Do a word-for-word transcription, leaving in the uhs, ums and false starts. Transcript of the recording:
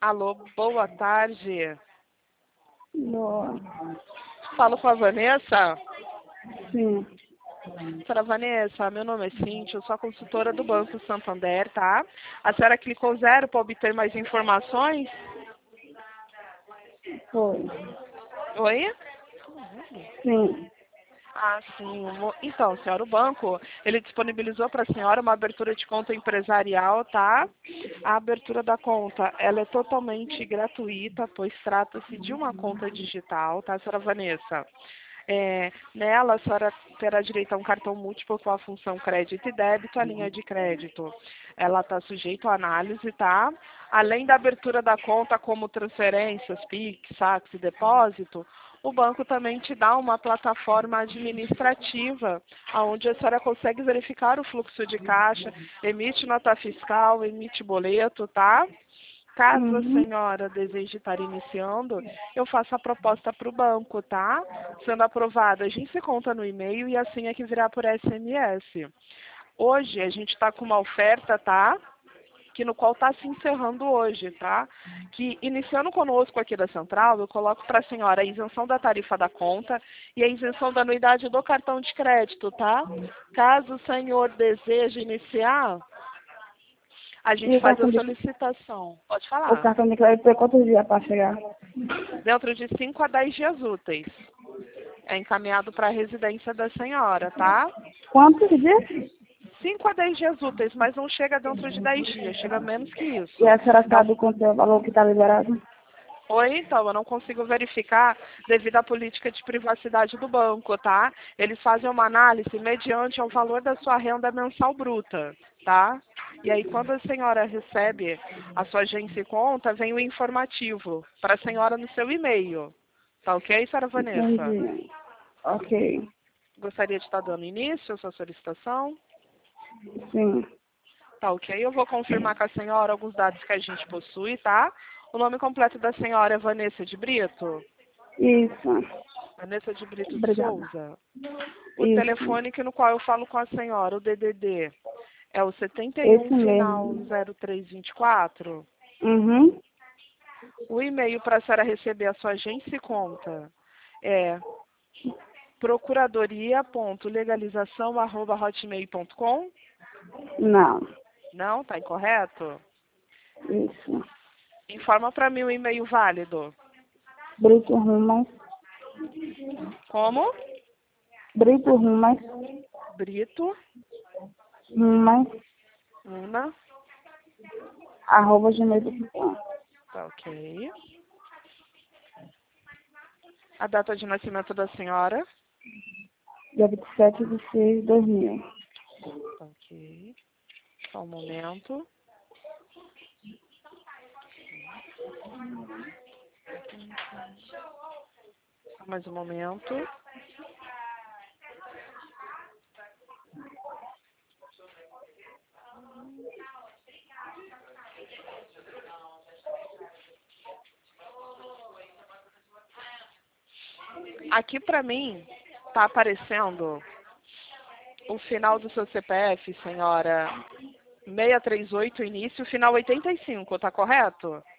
Alô, boa tarde. Boa. Falo com a Vanessa? Sim. Senhora Vanessa, meu nome é Cíntia, eu sou a consultora do Banco Santander, tá? A senhora clicou zero para obter mais informações? Foi. Oi? Sim. Ah, sim. Então, senhora, o banco, ele disponibilizou para a senhora uma abertura de conta empresarial, tá? A abertura da conta, ela é totalmente gratuita, pois trata-se de uma conta digital, tá, senhora Vanessa? É, nela, a senhora terá direito a um cartão múltiplo com a função crédito e débito, a linha de crédito. Ela está sujeita à análise, tá? Além da abertura da conta como transferências, Pix, saques e depósito, o banco também te dá uma plataforma administrativa, onde a senhora consegue verificar o fluxo de caixa, emite nota fiscal, emite boleto, tá? Caso a Uhum. senhora deseje estar iniciando, eu faço a proposta para o banco, tá? Sendo aprovada, a gente se conta no e-mail e assim é que virá por S M S. Hoje a gente está com uma oferta, tá? Que no qual está se encerrando hoje, tá? Que iniciando conosco aqui da Central, eu coloco para a senhora a isenção da tarifa da conta e a isenção da anuidade do cartão de crédito, tá? Caso o senhor deseje iniciar, a E gente o faz a cartão de, solicitação. Pode o falar. cartão de crédito é quantos dias para chegar? Dentro de cinco a dez dias úteis. É encaminhado para a residência da senhora, tá? Quantos dias? cinco a dez dias úteis, mas não chega dentro de dez dias, chega menos que E isso. a senhora É sabe o... quanto é o valor que está liberado? Oi, então, eu não consigo verificar devido à política de privacidade do banco, tá? Eles fazem uma análise mediante o valor da sua renda mensal bruta, tá? E aí, quando a senhora recebe a sua agência e conta, vem o informativo para a senhora no seu e-mail. Tá ok, senhora Vanessa? Entendi. Ok. Gostaria de estar dando início à sua solicitação? Sim. Tá ok, eu vou confirmar com a senhora alguns dados que a gente possui, tá? O nome completo da senhora é Vanessa de Brito? Isso. Vanessa de Brito de Obrigada. Souza. O Isso. telefone que no qual eu falo com a senhora, o D D D, é o setenta e um Esse final mesmo. zero três vinte e quatro. Uhum. O e-mail para a senhora receber a sua agência e conta é procuradoria.legalização arroba hotmail ponto com. Não. Não, tá incorreto? Isso. Informa para mim o e-mail válido. Brito Rumas. Como? Brito Rumas. Brito, Rumas. Una, Arroba gmail ponto com. tá ok. A data de nascimento da senhora, Dia vinte e sete de seis de dois mil. tá ok. Só um momento. Só mais um momento. Aqui pra mim tá aparecendo o final do seu C P F, senhora, seiscentos e trinta e oito, início, final oitenta e cinco, tá correto?